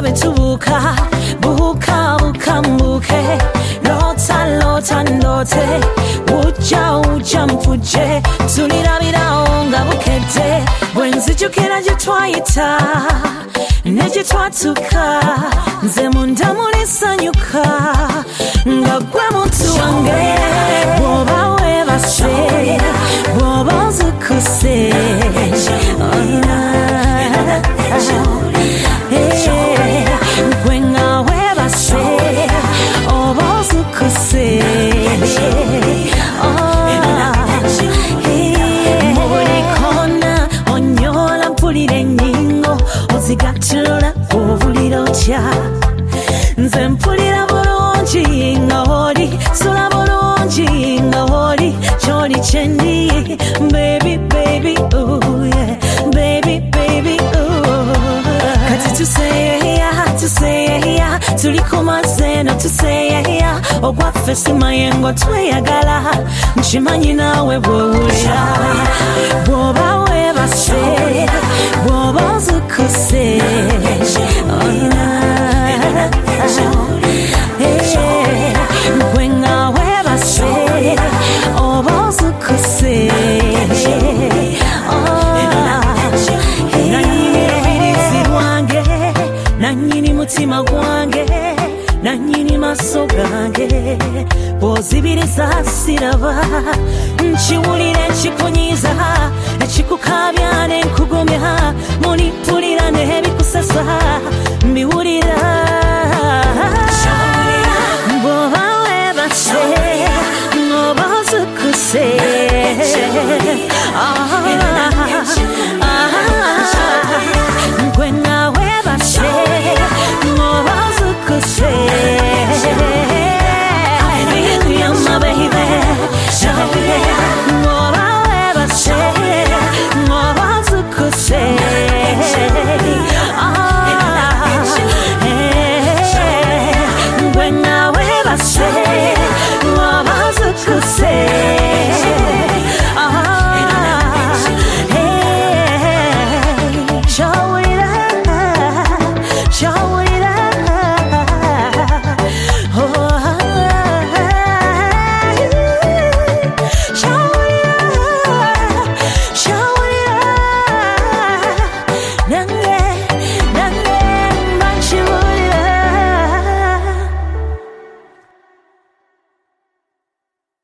tubuka buka buka mbuke lota lota ndote uja mpuje tulirabiraho nga bukete bwenzijukira gye twayita negye twatuka nze munda mulisanyuka nga gwe muntu wange bwoba webase bwoba nzukuse gwe nga webase oba nzukuse mubulikona onyola mpulira ennyingo ozigattulula obulira otya nze mpulira bulungi nga oli sula bulungi nga oli kyoli kyendi baby baby ooh yeah baby baby ooh kati tuseya tuli kumazeno tuseya ogwaffe simayengo tweyagala nkimanyi naawe bwewulira bwoba webase bwoba nzukuse gwe nga webase oba nzukuse nanyini lubirizi lwange nanyini mutima gwange nanyini maso gange bw'ozibiriza siraba nkiwulira ekikunyiza ekikukabya n'enkugumya